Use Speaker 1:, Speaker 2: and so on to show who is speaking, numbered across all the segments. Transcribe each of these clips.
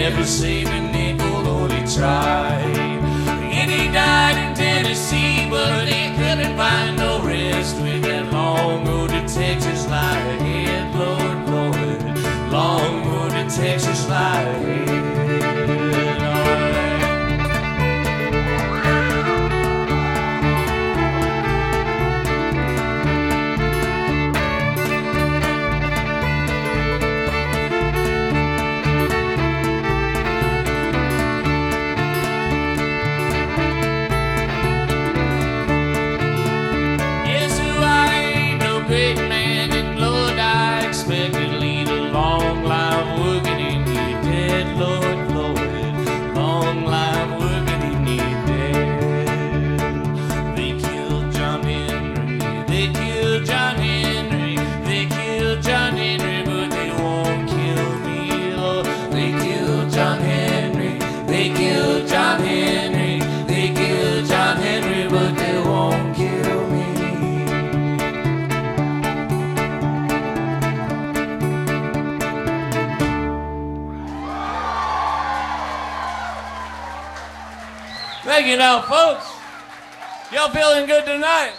Speaker 1: never save a nickel, though they tried. And he died in Tennessee, but they couldn't find no rest with that long road to Texas lie ahead, Lord, Lord. Long road to Texas lie ahead. Thank you now, folks. Y'all feeling good tonight?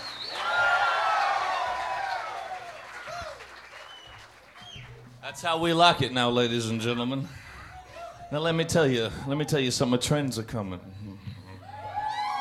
Speaker 1: That's how we like it now, ladies and gentlemen. Now let me tell you some trends are coming.